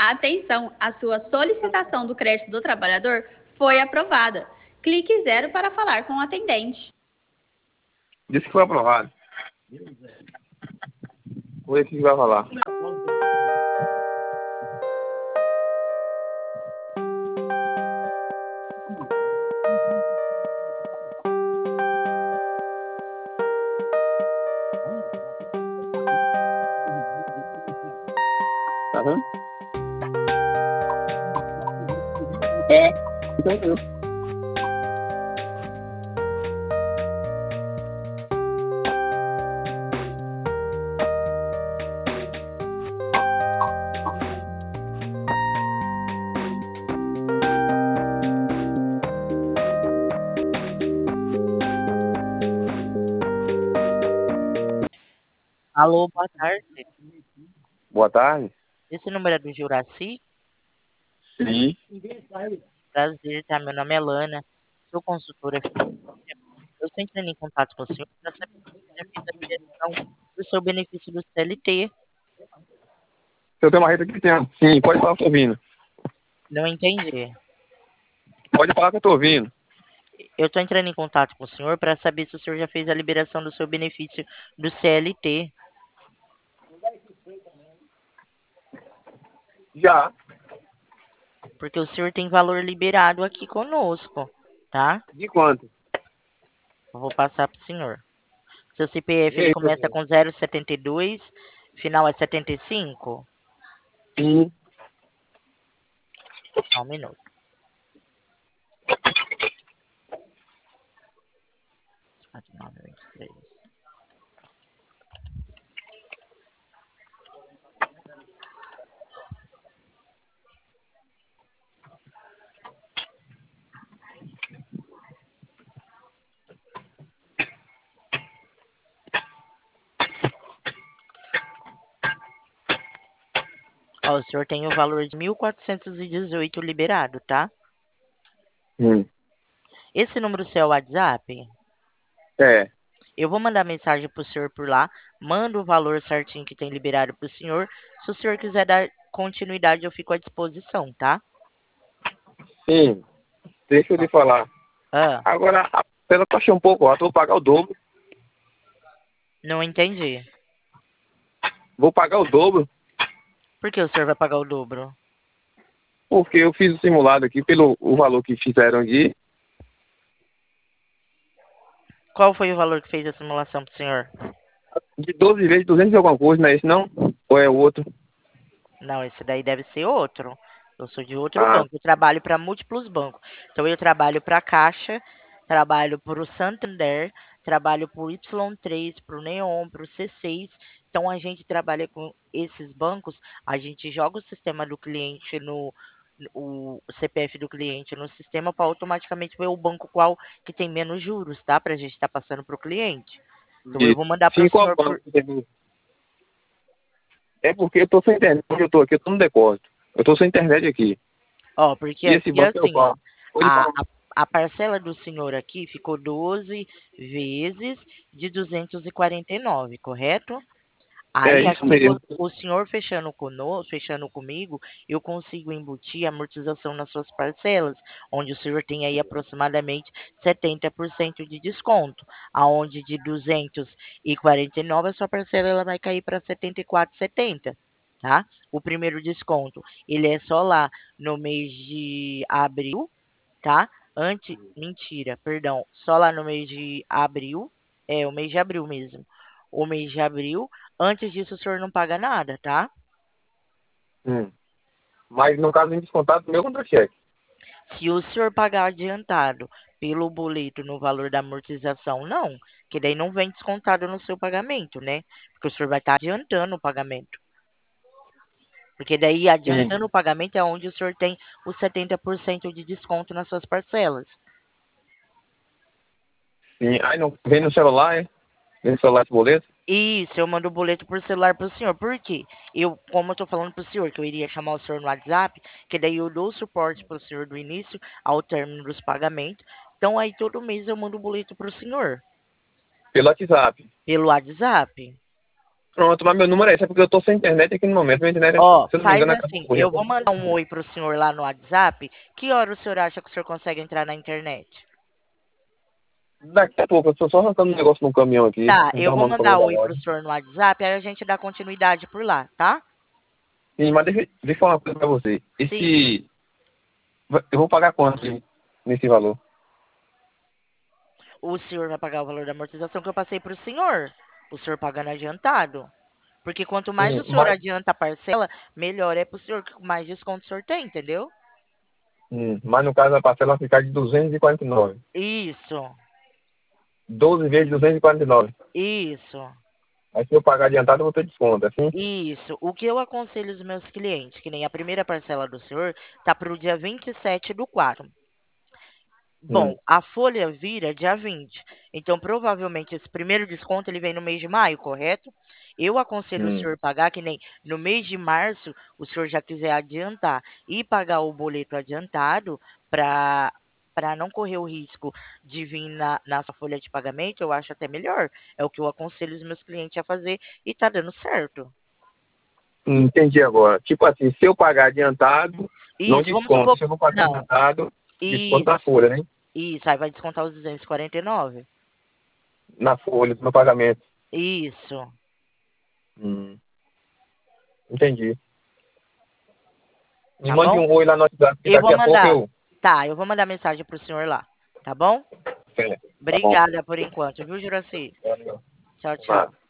Atenção, a sua solicitação do crédito do trabalhador foi aprovada. Clique 0 para falar com o atendente. Disse que foi aprovado. Vou ver o que vai falar. Tá vendo? É. Então eu. Alô, boa tarde. Boa tarde. Esse número é do Juraci? Sim. Prazer, tá? Meu nome é Lana. Sou consultora financeira. Eu estou entrando em contato com o senhor para saber se já fez a liberação do seu benefício do CLT. Se eu tenho uma rede aqui, tem. Sim, pode falar que eu tô ouvindo. Não entendi. Pode falar que eu tô ouvindo. Eu estou entrando em contato com o senhor para saber se o senhor já fez a liberação do seu benefício do CLT. Já. Porque o senhor tem valor liberado aqui conosco, tá? De quanto? Eu vou passar para o senhor. Seu CPF E ele aí, começa professor? com 0,72, final é 75? Sim. Só um minuto. Quatro, 9, 23. Ó, o senhor tem o valor de 1.418 liberado, tá? Esse número seu é o WhatsApp? É. Eu vou mandar mensagem pro senhor por lá. Manda o valor certinho que tem liberado pro senhor. Se o senhor quiser dar continuidade, eu fico à disposição, tá? Sim. Deixa eu lhe falar. Ah, Agora, a parcela tá achando um pouco alta. Vou pagar o dobro. não entendi. Vou pagar o dobro. Por que o senhor vai pagar o dobro? Porque eu fiz o simulado aqui pelo o valor que fizeram aqui. Qual foi o valor que fez a simulação pro senhor? De 12 vezes, 200 e alguma coisa, não é esse não? Ou é o outro? Não, esse daí deve ser outro. Eu sou de outro Ah, banco. Eu trabalho para múltiplos bancos. Então, eu trabalho para a Caixa, trabalho para o Santander, trabalho para o Y3, para o Neon, para o C6. Então, a gente trabalha com esses bancos. A gente joga o sistema do cliente o CPF do cliente no sistema para automaticamente ver o banco qual que tem menos juros, tá? Para a gente estar passando para o cliente. Então, eu isso. vou mandar para o 5 ao senhor banco. É porque eu tô sem internet. Onde eu tô aqui, eu tô no depósito. Eu tô sem internet aqui. Ó, porque E esse aqui é banco é o assim, ó. qual? Pode A, falar. a, a parcela do senhor aqui ficou 12 vezes de 249, correto? É Aí isso aqui mesmo. o senhor fechando conosco, fechando comigo, eu consigo embutir a amortização nas suas parcelas, onde o senhor tem aí aproximadamente 70% de desconto, aonde de 249 a sua parcela ela vai cair para 74,70, tá? O primeiro desconto, ele é só lá no mês de abril, tá? Mentira, perdão, só lá no mês de abril, o mês de abril mesmo. O mês de abril, antes disso o senhor não paga nada, tá? Mas no caso, em descontado, meu contra-cheque. Se o senhor pagar adiantado pelo boleto no valor da amortização, não, que daí não vem descontado no seu pagamento, né? Porque o senhor vai estar adiantando o pagamento. Porque daí, Sim. adiantando o pagamento, é onde o senhor tem os 70% de desconto nas suas parcelas. Sim. Aí não vem no celular, é? Vem no celular esse boleto? Isso, eu mando o boleto por celular pro senhor. Por quê? Como eu tô falando pro senhor, que eu iria chamar o senhor no WhatsApp, que daí eu dou suporte pro senhor do início ao término dos pagamentos. Então, aí todo mês eu mando o boleto pro senhor, Pelo WhatsApp. pelo WhatsApp. Pronto, mas meu número é esse, é porque eu tô sem internet aqui no momento. Minha internet, Ó, se eu não me faz engano, assim, acabou. eu vou mandar um oi pro senhor lá no WhatsApp. Que hora o senhor acha que o senhor consegue entrar na internet? Daqui a pouco, eu tô só arrancando um negócio no caminhão aqui. Tá, Não tá eu vou arrumando mandar problema da oi pro loja. senhor no WhatsApp, aí a gente dá continuidade por lá, tá? Sim, mas deixa eu falar uma coisa pra você. Sim. Eu vou pagar quanto nesse valor? O senhor vai pagar o valor da amortização que eu passei pro senhor. O senhor pagando adiantado. Porque quanto mais o senhor Mas, adianta a parcela, melhor é pro senhor, que mais desconto o senhor tem, entendeu? mas no caso a parcela vai ficar de 249. Isso, 12 vezes 249. isso. Aí se eu pagar adiantado, eu vou ter desconto, assim? Isso. O que eu aconselho os meus clientes, que nem a primeira parcela do senhor, tá para o dia 27/4. Bom, Hum, a folha vira dia 20. Então, provavelmente, esse primeiro desconto ele vem no mês de maio, correto? Eu aconselho o hum, senhor pagar que nem no mês de março, o senhor já quiser adiantar e pagar o boleto adiantado para não correr o risco de vir na sua folha de pagamento, eu acho até melhor. É o que eu aconselho os meus clientes a fazer e tá dando certo. entendi agora. Tipo assim, se eu pagar adiantado, não Isso, vamos desconto. supor. Se eu não pagar Não, adiantado, desconto na isso, folha, né? isso. Aí vai descontar os 249. Na folha, no pagamento. Isso. Hum, entendi. Me Tá mande bom? um oi lá no WhatsApp, que Eu daqui vou a pouco mandar. eu... Tá, eu vou mandar mensagem pro senhor lá. Tá bom? Certo, tá bom. Obrigada por enquanto, viu, Juraci? Valeu. Tchau, Nada. tchau.